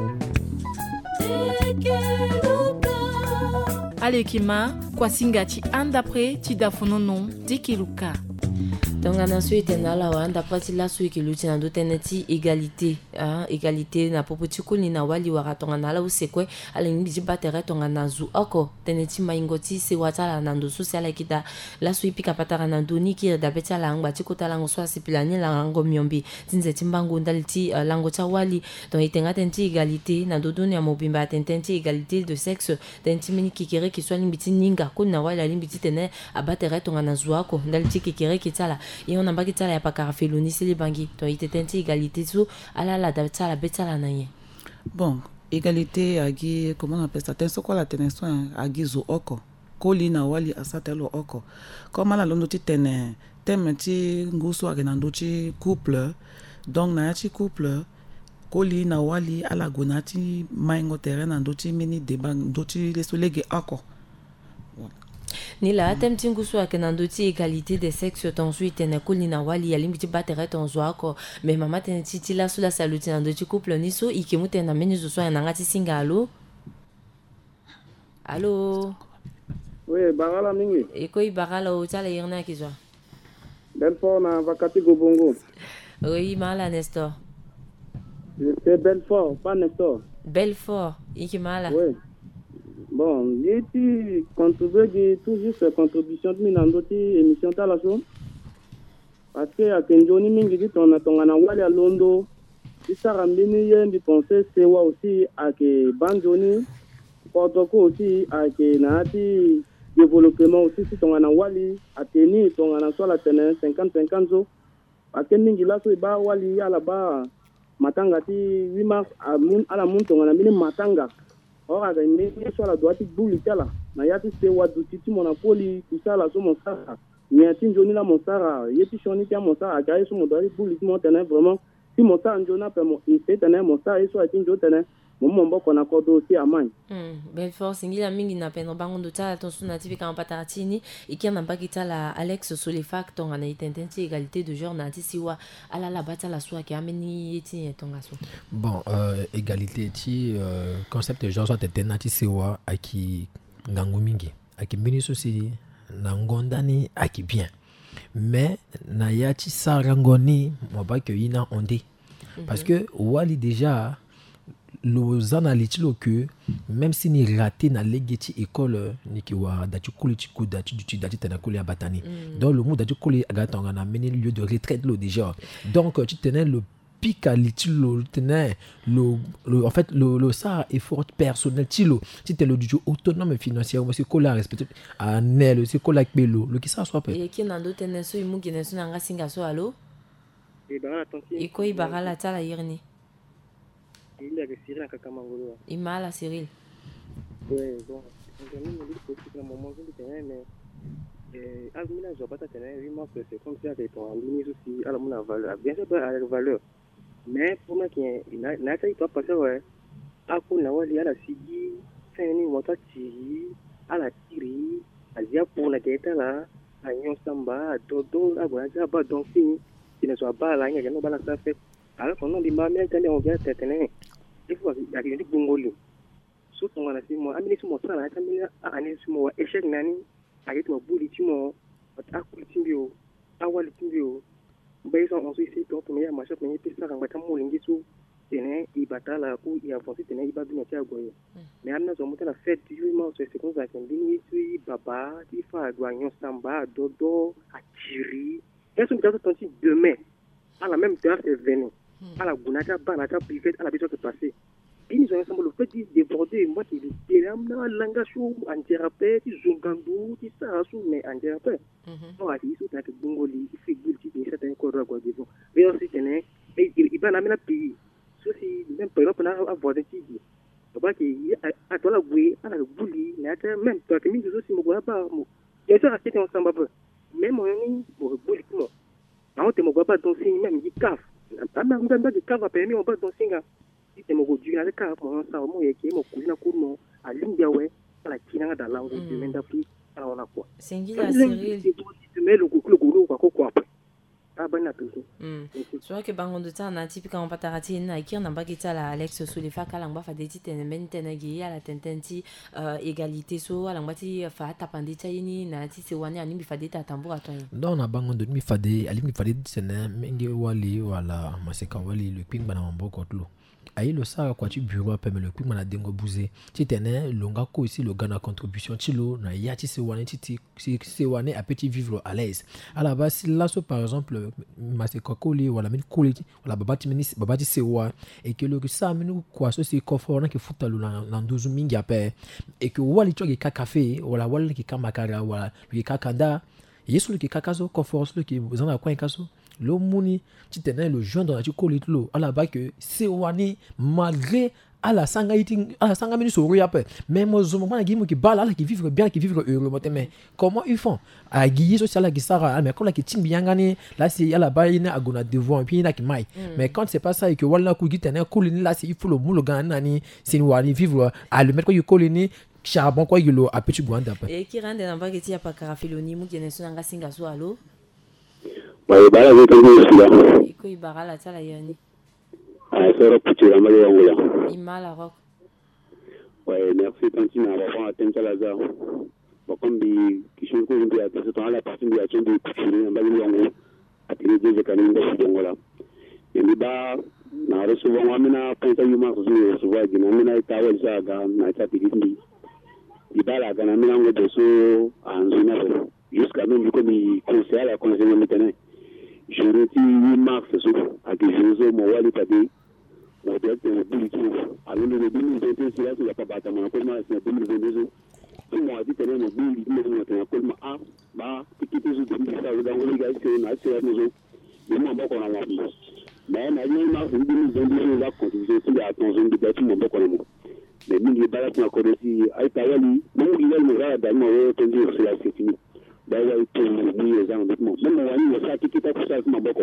Alekima, kwa singati andapre tidafononon dikiluka. Donc on a suite na la wa d'après la suite qui lutte dans d'autres égalité hein égalité na popoti ko ni na wali wa ratonga na la usekwe ala ngi battere tonga na zu oko teneti maingoti se watala na ndo social kita la suite pika patara na doni ki da beta la ngba tikota la ngso asipilani la ngo myombi tinze timbangu ndaliti uh, lango cha wali donc itenga tenti égalité na dodoni ya mobimba tenti égalité de sexe tenti mini kikere ki soit limbiti ninga ko na wali limbiti tene abattere tonga na zu oko ndaliti kikere ki tala et on a pas que ça la pas carafeloni c'est les bangui donc il était égalité sous ala la beta la beta la naye bon égalité agi comment on appelle ça tenso quoi la tenso agi zo oko kolina wali asatelo oko comme ala londo ti tene teme ti nguso agenando ti couple donc na ti couple kolina wali ala gonati maingo terrain ando ti mini débat ndo ti lesolege oko ni la tem tingu so akenando ti égalité des sexes ton suite na kolina wali ya limiti battere ton zoako mais mama ten ti ti la sula saluti na ti couple ni so ikemu ten na meni zo so na ngati singa allo allo oui bagala mingi e ko ibagala o tala yerna ki zo Belfort na vakati gobongo oui mala Nestor c'est Belfort pas Nestor Belfort ikimala oui. Bon, j'ai été contribué tout juste contribution de minandoti émission ta la so parce que à Kenjoni mingi dit on a ton na wali à Londo si ça rambini yen di penser c'est wa aussi à que Banjoni Portoko aussi à que naati développement aussi si ton na wali à tenir ton na soit la tenir cinquante cinquante zo parce que mingi la so ba wali à la ba matanga ti huit mars à mun à la mun ton na mini matanga. Or, à la sur la droite, bouli tala. Na yati se wadu titi monopoli, tout ça là sur mon sara. Niati njoni la mon sara. Yeti shoni tia mon sara. Akaye sur mon droite, bouli mon tene vraiment. Si mon sara njona pe mon ife tene mon sara et soit eti njo tene. Mon mombo qu'on accorde aussi à main. Hmm. Belfort singi la mingi na peno bango ndo tala ton suna tipi kan patatini. Iki na mbaki tala Alex sur les facts on a itententi égalité de genre na tisiwa ala la bata la soa ki ameni yeti tonga so. Bon, euh, égalité ti euh, concept de genre soit tenati siwa aki ngangu mingi. Aki mbini sosi na ngondani aki bien. Mais na yati sarangoni mo ba ke ina onde. Parce que wali déjà los analytiques que même si ni raté na legeti école ni ki wa datu kuli ti ku datu du datu tena kuli abatani donc le mot datu kuli agatanga na mené lieu de retraite lo déjà donc tu tenais le pic à l'itilo tenais le, le en fait le le ça effort personnel tilo tu t'es le du autonome financièrement c'est kola respecte à nel c'est kola kbelo le qui ça soit pe et qui na do tenais so imu ki nesu na nga singa so allo et ba attention e ko ibagala tala yerni il y a des Cyril à Kakamangolo. Il m'a la Cyril. Oui, bon, je me dis que c'est un moment de terrain, mais Almina, je ne vais pas t'atteindre, oui, moi, c'est comme ça, c'est en ligne aussi, à la monnaie valeur. Bien sûr, à la valeur. Mais pour moi, il n'a pas été passé, ouais. À quoi n'a pas la Sigi, c'est un mot à Tiri, à la Tiri, à Zia pour la Gaëta là, à Nyon Samba, à Dodo, à Boaja, à donc si, qui ne soit pas là, il n'y a pas la fait. Alors qu'on a dit, ma mère, on vient t'atteindre. Il faut qu'il y ait des bongoli. Surtout, on a dit, moi, amenez sur mon sang, amenez sur mon échec, nani, avec mon bouli, tu m'as, à coup de timbio, à wall timbio, basé en Suisse, donc, mais à ma chef, mais il y a un peu de molingi sous, tenez, il bata là, où il y a avancé, tenez, il va bien à Goye. Mais amenez sur mon la fête du huit mars, c'est comme ça, qu'on dit, tu baba, tu fais à Douagnon Samba, Dodo, à Thierry. Est-ce que tu as senti demain, à la même heure, c'est venu. À la Gounaka, Banaka, Privet, à la besoin de passer. Ils nous ont ensemble le fait de déborder, moi qui dis, il y a un langage en thérapie, qui zongandou, qui s'arrassou, mais en thérapie. Non, à l'issue, t'as que Bongoli, il fait goulti, il s'est un corps à quoi, disons. Et aussi, il va l'amener à pays. Ceci, même par exemple, on a avoir des tigres. Papa qui, à toi la bouée, à la bouli, même, toi, que mille aussi, mon gars, pas, bien sûr, à qui t'es ensemble, même, on est, pour bouli, pour moi. Alors, t'es mon gars, pas, donc, c'est même, il caffe. Ama ngamba de kava permis on pas dans singa ite mo godu na ka mo sa mo yeke mo kulina kuno alinga we ala kinanga da lango de menda fi ala ona kwa singi la Cyril de me le koklo golo kwa kwa kwa aba pas na tout. Soit que bangon de temps na typique en patarati na qui on n'a pas quitté la Alex sous les facs à l'angba fa des titen men tenagi à la tententi égalité so à l'angba ti fa tapandi tayini na ti se wani ani mi fa des tambour à toi. Non na bangon de mi fa des ali mi fa des tene mengi wali wala maseka wali le ping bana mboko tlo. Aïe le ça quoi tu bureau après mais le ping mana dengo bousé tu tenais longa ko ici le gana contribution tilo na ya ti se wani ti si se wani a petit vivre à l'aise à la base là so par exemple maseka koli wala min koli wala babati mini babati se wa et que le ça minu quoi so c'est confort na ki futa lu na ndozu mingi après et que wali tu ka café wala wali ki kamakara wala ki kakanda yesu le ki kakazo confort le ki zana kwa kaso le moni tu tenais le joint dans la tu colis l'eau à la bas que c'est wani malgré à la sanga eating à la sanga minutes au riz après même au moment là qui bala là qui vivent bien qui vivent heureux mais comment ils font à guiller social là qui sara mais quand là qui tim bien gagné là c'est à la bas il y a agona devant puis il y a qui maille mais quand c'est pas ça et que voilà coup qui tenait colis là c'est il faut le moule gagner nani c'est wani vivre à le mettre quoi il colis charbon quoi il a petit goût d'après et qui rend dans pas que tu a pas carafiloni mu qui ne sont nga singa so allo ouais bah là je là iko ibara la tala yani ah ça repousse la malle là imala rock ouais merci tantine à avoir atteint la zone bon comme dit qui sont que on doit passer dans la partie de l'action de couture en bas de l'angle à télé de canine de donc voilà et les bas na recevoir amena quand il m'a reçu recevoir dit na mena ta wala ça ga na ta tikindi ibala ga na mena ngo de so en zone jusqu'à même comme il conseille la conseiller maintenant je retire huit mars à que José Mouali Tadé, on doit être un bulletin. Alors, le deux mille vingt et un, c'est là qu'il n'y a pas battu mon accord, c'est deux mille vingt-deux. Tout le monde a dit que le bulletin, c'est un accord, ah, bah, petit peu de deux mille vingt, dans le gars, c'est un accord, mais moi, on a envie. Mais, on a eu un mars deux mille vingt-deux, on va continuer, il y a attention de bâtir mon bon collègue. Mais, il y a pas la accord aussi, à Itawali, même il y a le gars, dans mon entendu, c'est là, c'est fini. D'ailleurs, il peut nous les endettements. Même on va qui t'a poussé à ce moment.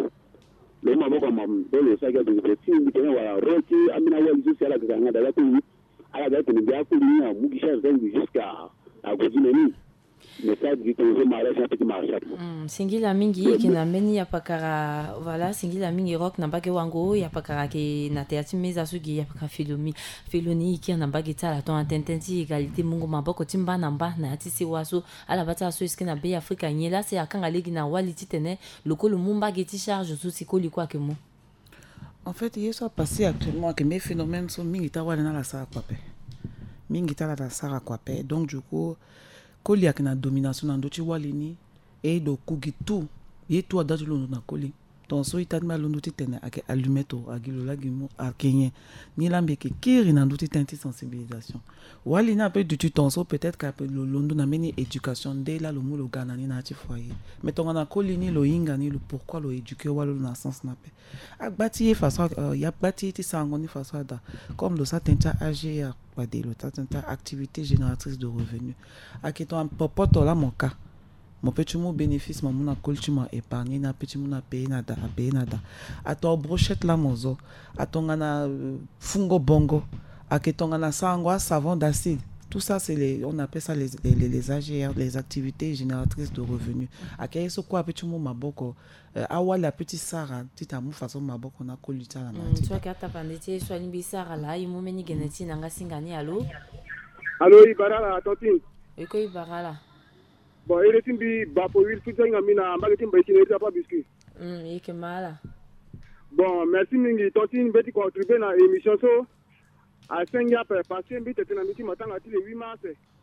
Le moment où on le saga de petit, il y a un rôti, Amina Wali, c'est la grande à la télé, à la date de Biakouli, à Moukisha, jusqu'à à Godinani. Mais ça, du temps, je m'arrête un petit marché. Singila mingi qui n'a meni ya pakara voilà singila mingi rock n'a pas que wango ya pakara qui n'a théâtre mais à ce qui ya pakara filomi filoni qui n'a pas guitare la ton intenti égalité mungu maboko timba namba na ati si waso ala bata so iski na be afrika nyela c'est akanga legi na waliti tene lokolo mumba geti charge sous sikoli quoi que mo en fait il est passé actuellement que mes phénomènes sont mingi tawa na la sara kwape mingi tawa la sara kwape donc du coup koli akina domination na ndoti walini et do kugitu ye to adatu lo na koli ton so itatma lo ndoti tene ake allumeto agilo lagimo akenye ni lambe ke kiri na ndoti tenti sensibilisation walini a peu du ton so peut-être que lo londo na meni éducation dès là le mot lo gana ni na ti foyer mais ton na koli ni lo inga ni le pourquoi lo éduquer walo na sens na pe agbati façon ya bati ti sango ni façon da comme le ça tenta agir pas de l'autre activité génératrice de revenus à qui ton popote là mon cas mon petit mot bénéfice mon mon culture m'a épargné na petit mon a payé nada a payé nada à ton brochette là mozo à ton ana fungo bongo à qui ton ana sango savon d'acide tout ça c'est les on appelle ça les les les, les A G R les activités génératrices de revenus à qui ce quoi petit mot maboko a wala petit sara tita mu façon maboko na kolita na mati tu ka ta pandete so ni bisara la i mumeni geneti na ngasingani allo allo ibarala toti eko ibarala bon il est timbi ba po wil tout nga mina mbali timba ikine ta pa biscuit mm yeke mala bon merci mingi toti mbeti contribuer na émission so à cinq ya per passer mbiti tena miti matanga ti le huit mars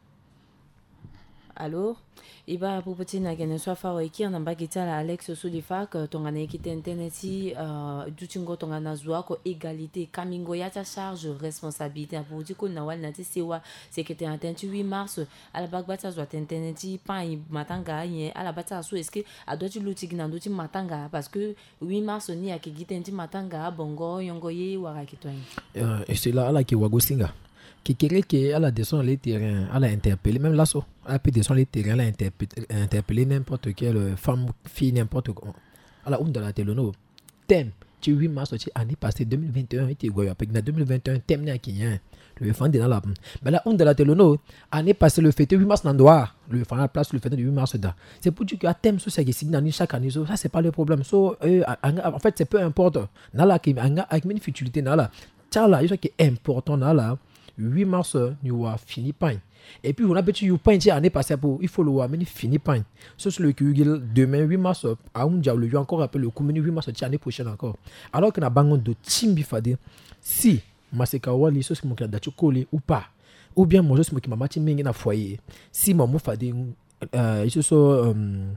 allo iba popoti na gene so fa wa ki na mbagita la Alex Soulifak tonga na ekite interneti uh, dutingo tonga na zwa ko égalité kamingo ya ta charge responsabilité pour dire ko na wal na ti sewa sekete interneti huit mars ala bagbata zwa interneti pa matanga yen ala bata so est-ce que a doit luti gina ndoti matanga parce que huit mars ni akigite nti matanga bongo yongo ye wara kitwan euh et c'est là ala ki wagosinga qui querait que à la descend les terrains à la interpeller même là so à peut descendre les terrains à interpeller n'importe quelle femme fille n'importe quoi à la honte de la téléno thème tu huit mars tu année passée deux mille vingt et un était goya avec deux mille vingt et un thème n'a qui le fan de la mais là on de la téléno année passée le fête huit mars nandoa le fan la place le fête du huit mars da c'est pour dire que à thème social qui signe chaque année ça c'est pas le problème so euh, en fait c'est peu importe nala qui avec une futilité nala tala il est important nala huit mars nous va fini pain et puis on a petit you pain année passée pour il faut le voir mais fini pain ce c'est le qui demain huit mars à un diable lui encore rappelle le commune huit mars année prochaine encore alors que na bangon de timbi fade si maseka wali so c'est mon candidat collé ou pas ou bien moi je suis qui m'a mati mingi na foyer si maman fade euh il so euh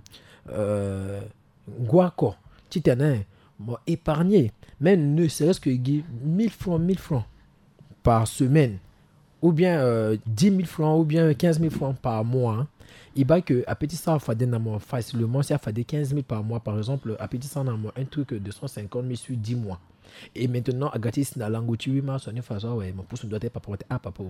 euh guako titane moi épargner même ne serait-ce que mille francs mille francs par semaine ou bien euh, dix mille francs ou bien quinze mille francs par mois hein. Il va que à petit ça fait des facilement si a fait des quinze mille par mois par exemple à petit ça un truc de cent cinquante mille sur dix mois et maintenant à gratis na langue tu mars on est façon ouais mon pouce doit être pas porter à papa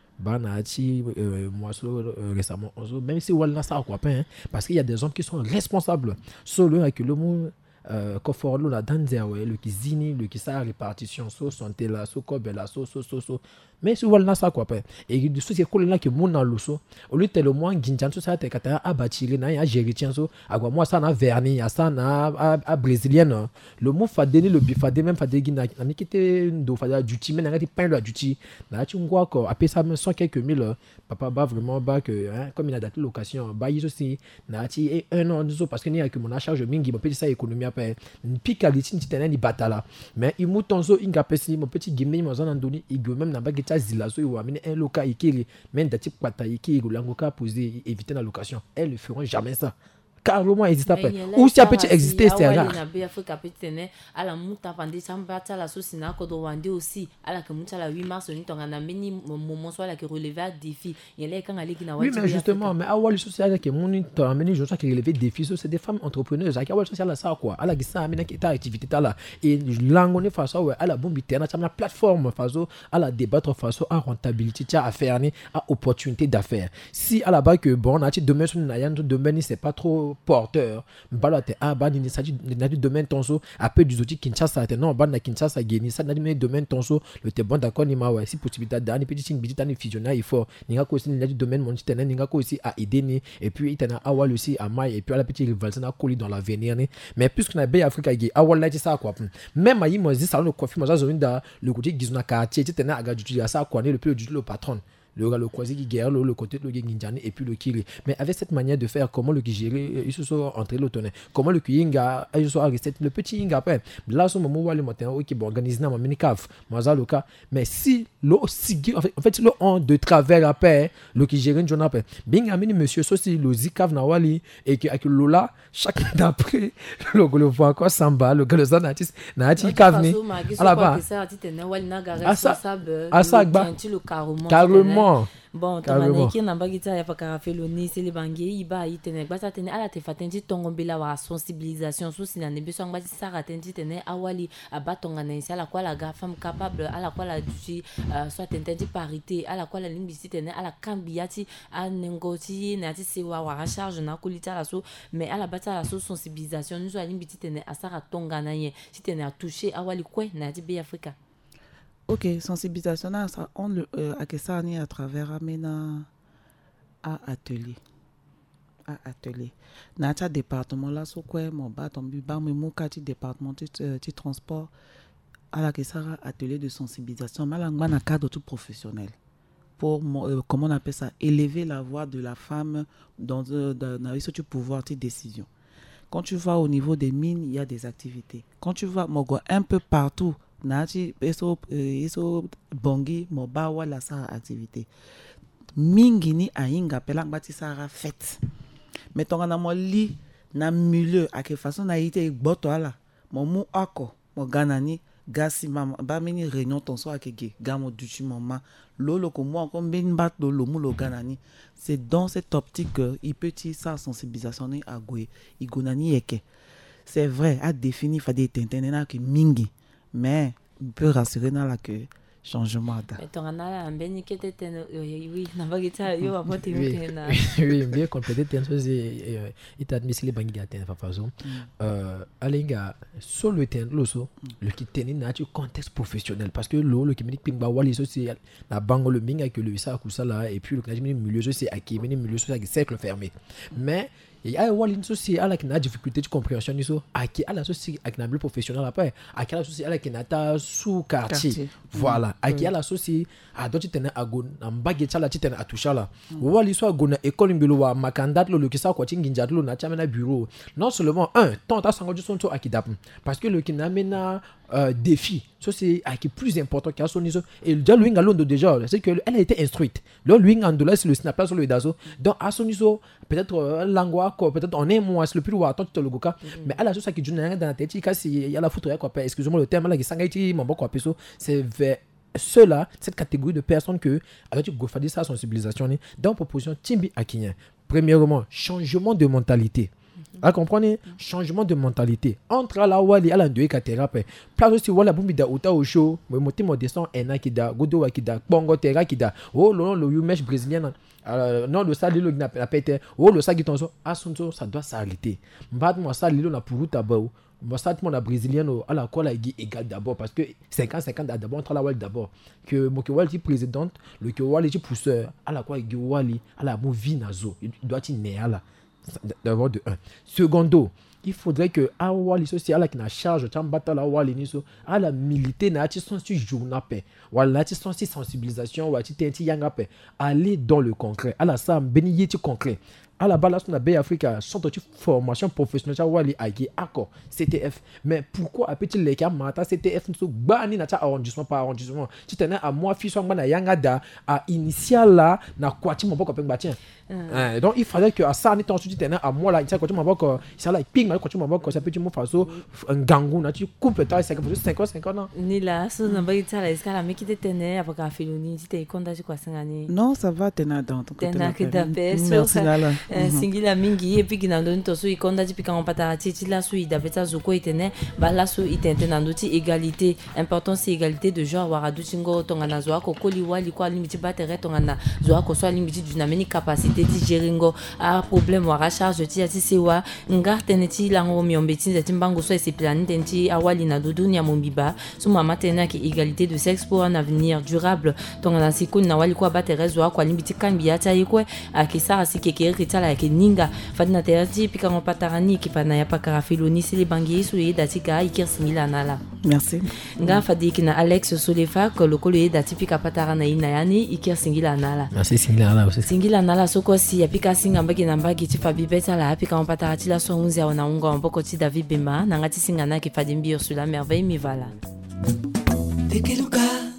banati moi récemment même si on a ça quoi pas hein, parce qu'il y a des hommes qui sont responsables solo avec le mot euh confort la danzer ouais le qui zini le qui ça répartition so santé là so kobela so so so so mais si voilà ça quoi pas et de ce c'est quoi là que mon dans le so au lieu tellement ginjan so ça te kata abatire na ya gérer tiens so agwa moi ça na verni ya ça na à brésilienne le mot fadeni le bifade même fadegi na ni kité do fada duty mais na ti pain le duty na tu ngwa ko apé ça même cent quelques mille papa ba vraiment ba que hein, comme il a daté location ba yi aussi na ti et un an so parce que ni avec mon charge mingi mon petit ça économie après puis qualité ni tenen ni batala mais il moutonzo inga pesi mon petit gimé mon zone andoni il même na ba geta zilazo il amène un local ikiri même da type pata ikiri langoka poser éviter la location elles ne feront jamais ça carrément existe pas ou si a peut exister c'est rare na be Afrika petene ala muta pande sambata la sauce na ko do wande aussi ala que muta la huit mars ni tonga na meni moment soit la que relever défi il y a quand aller qui na oui mais justement mais awal social que mon to ameni je sais que relever défi c'est des femmes entrepreneuses avec awal social ça quoi ala qui ça amena qui ta activité là et langone face ouais ala bombi terna na plateforme face ala débattre face à rentabilité à faire à opportunité d'affaires si à la bas que bon na ti demain sur na yan demain c'est pas trop porteur mbalo te aba ni sa na du domaine tonso après du outils Kinshasa te non ba na Kinshasa geni ça na du domaine tonso le te bon d'accord ni ma ouais si possibilité d'ani petit sing petit ani fusionna il faut ni nga ko aussi na du domaine mon tenen ni nga ko aussi à aider ni et puis itana awal aussi à mai et puis à la petite rivalité na coller dans l'avenir ni mais puisque na be Africa gi awal là ça quoi même ayi mo zi salon de coiffure mo za zo nda le côté gizuna quartier tena aga du ça quoi le plus du le patron le le croisé qui guerre le côté le Ginjani et puis le Kiri mais avec cette manière de faire comment le gérer ils se sont entrés l'automne comment le Kinga ils sont restés le petit Inga après là ce moment où le matin OK bon organiser dans mini cave moi ça le cas mais si le aussi en fait en fait le on de travers après le qui gérer une journée après bien amini monsieur aussi le zikave na wali et que avec Lola chaque d'après le le voit encore samba le gars le artiste na ati cave ni à la bas à ça à ça carrément bon tonga ki na bagita ya pakara feloni c'est les bangier iba itene basa tene ala te fatenji tongombela wa sensibilisation so sina ne beso ngba sara tenji tene awali abatonga na isi ala kwa la ga femme capable ala kwa la duci soit tenji parité ala kwa la limbisi tene ala kambiati anengoti na ti sewa wa charge na kulita la so mais ala bata la so sensibilisation nous ala limbiti tene asara tonga na ye si tene a toucher awali kwe na ti be Afrika. Ok, sensibilisation, ça, on le euh, à ça à travers Amena à atelier. À atelier. Dans ce département là, so quoi, mon bas tombi, bas mais mon quartier département de transport à la ça atelier de sensibilisation, mais là on a un cadre tout professionnel pour euh, comment on appelle ça, élever la voix de la femme dans dans ce pouvoir de décision. Quand tu vas au niveau des mines, il y a des activités. Quand tu vas mogo un peu partout nati eso eso bongi moba wala sa activité mingi ni ainga pela ngati sara fête mais tonga na mo li na milieu à quelle façon na ité boto ala mo mu ako mo ganani gasi mama ba mini réunion ton so akege gamo duchi mama lolo ko mo ko ben bat do lo mu lo ganani c'est dans cette optique que il petit sa sensibilisation ni agwe igonani yeke c'est vrai à définir fa des tentena que mingi mais on peut rassurer dans la que changement. Oui, oui, bien complété, il t'a admis les banques de la façon. Alenga, sur le terrain, le qui tenait dans le contexte professionnel, parce que l'eau, le qui me dit que Wally, c'est la banque, le ming avec le ça, là, et puis le milieu, c'est à qui, le milieu, c'est avec cercle fermé. Mais il y a Wally, c'est à la qui a difficulté de compréhension, à qui a la société avec un milieu professionnel après, à qui a la société avec un sous quartier. Voilà, à qui a la société à d'autres tenants à gon, en baguette la titane à toucher là. Wally soit gona école mbilo ma candidat le qui ça quoi tinginja lo na chamena bureau. Non seulement un, tant à sango du son to akidap parce que le qui n'amena défi, ça c'est qui plus important qu'à son iso et déjà lui ngalo déjà, c'est que elle a été instruite. Le lui ngandola c'est le snap là sur le dazo. Donc à son iso peut-être langua quoi, peut-être on est moins le plus attends tu le goka, mais à la chose qui joue dans la tête, il y a la photo quoi, excusez-moi le terme là qui sangaiti mon bon quoi peso, c'est vers ceux-là, cette catégorie de personnes que, avec tu gofadi sa sensibilisation, dans proposition Timbi Akinyen. Premièrement, changement de mentalité. Vous comprenez? Changement de mentalité. Entre la wali à la deux thérapie. Place aussi wala bumbi da uta au show, mais monter mon descend ena kida, godo wakida, bongo terra kida. Oh non, le yumesh brésilien. Non, le sali le n'a pas été. Oh le sagi tonso, asunto ça doit s'arrêter. Mbad moi ça lilo na puru tabao. Moi, ça, mon brésilien, à la quoi, il est égal d'abord, parce que cinquante cinquante d'abord, entre la Wall d'abord. Que mon Kewal est présidente, le Kewal est pousseur, à la quoi, il est à la vie nazo. Il doit être né à la. D'abord, de un. Secondo, il faudrait que à Wali social à qui na charge de battre la Wali niso à la militer na ti son si journal paix wala ti son si sensibilisation wa ti tenti yanga paix aller dans le concret à la ça bénir ti concret à la balance na Bay Africa sont de formation professionnelle à Wali aïe accord C T F mais pourquoi a petit les cas mata C T F so bani na ta arrondissement par arrondissement ti tenait à moi fi so na yanga da à initial là na kwati mon poko peng batien donc il fallait que à ça ni ensuite tenait à moi là il kwati mon poko ça là ping mal kwati mon poko ça petit mon faso un gangu na tu coupe ta cinquante cinquante ans ni là so na ba ita la escala mais qui tenait à paka filoni ti te konda kwa sangani non ça va tenir dans ton côté merci là singila mingi et puis qui n'en donne tout so ikonda ti pika on patarati ti la so ida beta zoko itene ba la so itente na ndoti égalité important c'est égalité de genre wara dutingo tongana zo ko koli wali kwa limiti batere tongana zo ko so limiti dunameni capacité di géringo a problème wara charge ti ati sewa ngar teneti lango miombeti ti mbango so c'est plan tenti awali na dudu nya mombiba so mama tena ki égalité de sexe pour un avenir durable tongana sikuni na wali kwa batere zo kwa limiti kambia ta yekwe akisa si keke la ke ninga fadna terati pika on patarani ki pana ya pakara filoni c'est les bangiers sou e datika ikir singila nala merci nga fadi na Alex Solefa ko lokolo e datika patarana ina yani ikir singila nala merci singila nala aussi singila nala soko si ya pika singa mbaki na mbaki ti fabi beta la pika on patarati la so unzi ona unga mboko ti David Bema nanga ti singa na ki fadi mbio sur la merveille mi vala Dekeluka